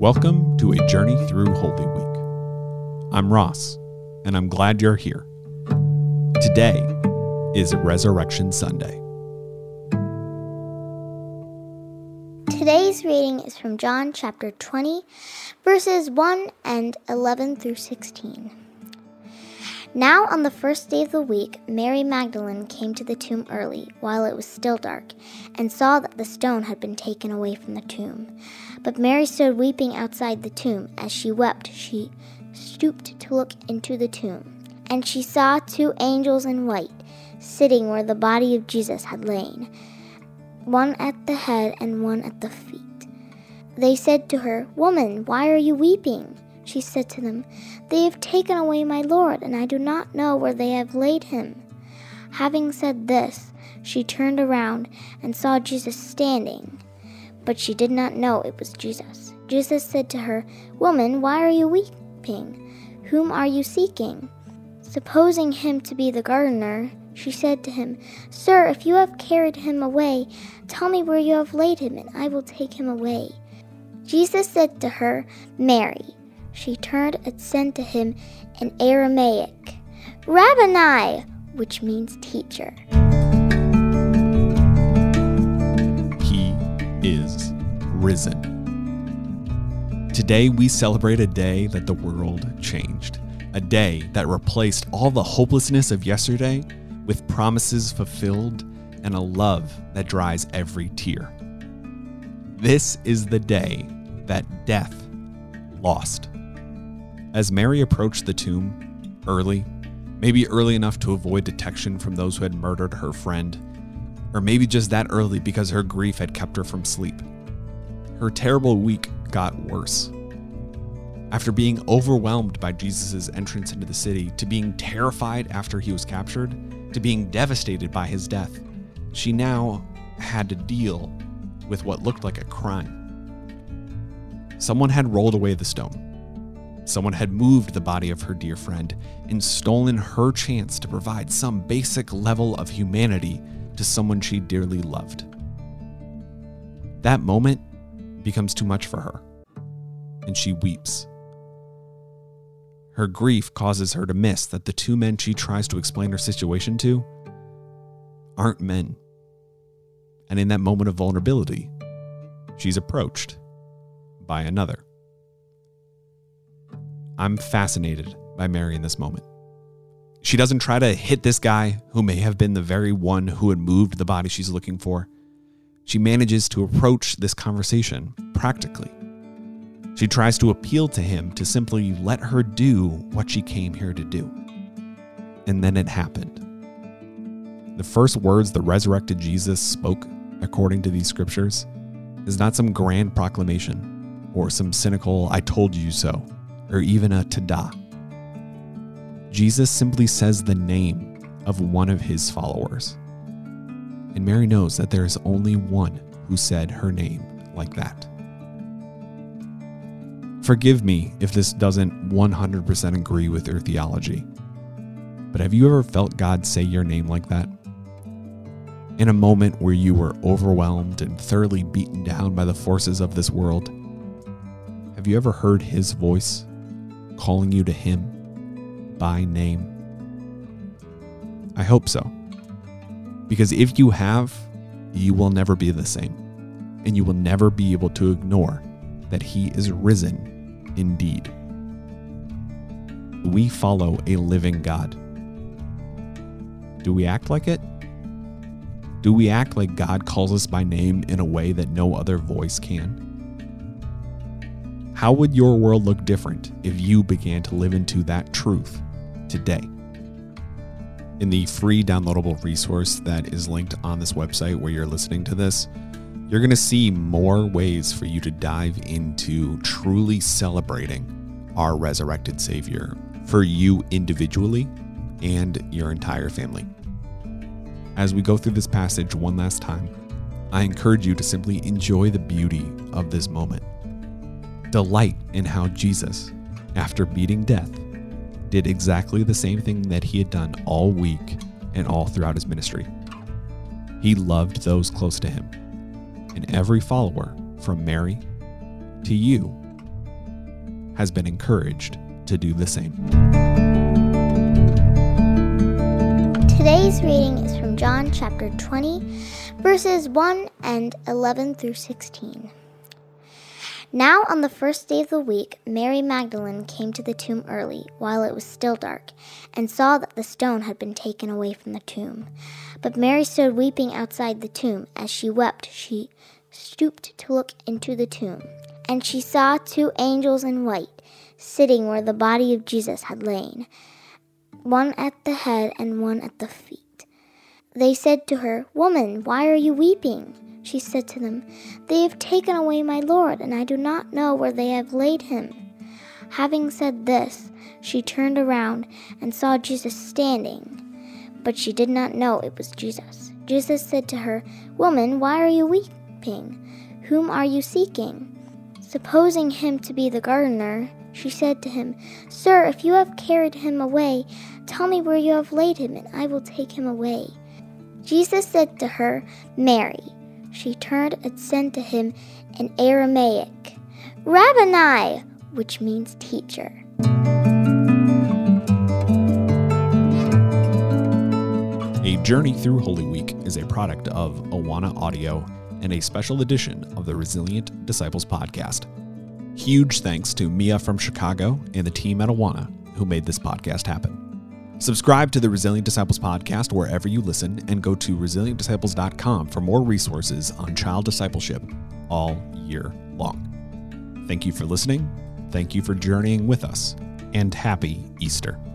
Welcome to a journey through Holy Week. I'm Ross, and I'm glad you're here. Today is Resurrection Sunday. Today's reading is from John chapter 20, verses 1 and 11 through 16. Now on the first day of the week, Mary Magdalene came to the tomb early, while it was still dark, and saw that the stone had been taken away from the tomb. But Mary stood weeping outside the tomb. As she wept, she stooped to look into the tomb, and she saw two angels in white, sitting where the body of Jesus had lain, one at the head and one at the feet. They said to her, "Woman, why are you weeping?" She said to them, "They have taken away my Lord, and I do not know where they have laid him." Having said this, she turned around and saw Jesus standing, but she did not know it was Jesus. Jesus said to her, "Woman, why are you weeping? Whom are you seeking?" Supposing him to be the gardener, she said to him, "Sir, if you have carried him away, tell me where you have laid him, and I will take him away." Jesus said to her, "Mary." She turned and said to him in Aramaic, "Rabboni," which means teacher. He is risen. Today we celebrate a day that the world changed, a day that replaced all the hopelessness of yesterday with promises fulfilled and a love that dries every tear. This is the day that death lost. As Mary approached the tomb early, maybe early enough to avoid detection from those who had murdered her friend, or maybe just that early because her grief had kept her from sleep, her terrible week got worse. After being overwhelmed by Jesus' entrance into the city, to being terrified after he was captured, to being devastated by his death, she now had to deal with what looked like a crime. Someone had rolled away the stone. Someone had moved the body of her dear friend and stolen her chance to provide some basic level of humanity to someone she dearly loved. That moment becomes too much for her, and she weeps. Her grief causes her to miss that the two men she tries to explain her situation to aren't men. And in that moment of vulnerability, she's approached by another. I'm fascinated by Mary in this moment. She doesn't try to hit this guy who may have been the very one who had moved the body she's looking for. She manages to approach this conversation practically. She tries to appeal to him to simply let her do what she came here to do. And then it happened. The first words the resurrected Jesus spoke, according to these scriptures, is not some grand proclamation or some cynical "I told you so," or even a "tada." Jesus simply says the name of one of his followers. And Mary knows that there is only one who said her name like that. Forgive me if this doesn't 100% agree with your theology, but have you ever felt God say your name like that? In a moment where you were overwhelmed and thoroughly beaten down by the forces of this world, have you ever heard his voice calling you to him by name? I hope so. Because if you have, you will never be the same, and you will never be able to ignore that he is risen indeed. We follow a living God. Do we act like it? Do we act like God calls us by name in a way that no other voice can? How would your world look different if you began to live into that truth today? In the free downloadable resource that is linked on this website where you're listening to this, you're going to see more ways for you to dive into truly celebrating our resurrected Savior for you individually and your entire family. As we go through this passage one last time, I encourage you to simply enjoy the beauty of this moment. Delight in how Jesus, after beating death, did exactly the same thing that he had done all week and all throughout his ministry. He loved those close to him, and every follower, from Mary to you, has been encouraged to do the same. Today's reading is from John chapter 20, verses 1 and 11 through 16. Now on the first day of the week, Mary Magdalene came to the tomb early, while it was still dark, and saw that the stone had been taken away from the tomb. But Mary stood weeping outside the tomb. As she wept, she stooped to look into the tomb, and she saw 2 angels in white, sitting where the body of Jesus had lain, one at the head and one at the feet. They said to her, "Woman, why are you weeping?" She said to them, "They have taken away my Lord, and I do not know where they have laid him." Having said this, she turned around and saw Jesus standing, but she did not know it was Jesus. Jesus said to her, "Woman, why are you weeping? Whom are you seeking?" Supposing him to be the gardener, she said to him, "Sir, if you have carried him away, tell me where you have laid him, and I will take him away." Jesus said to her, "Mary." She turned and said to him in Aramaic, "Rabboni," which means teacher. A Journey Through Holy Week is a product of Awana Audio and a special edition of the Resilient Disciples podcast. Huge thanks to Mia from Chicago and the team at Awana who made this podcast happen. Subscribe to the Resilient Disciples podcast wherever you listen, and go to resilientdisciples.com for more resources on child discipleship all year long. Thank you for listening. Thank you for journeying with us, and happy Easter.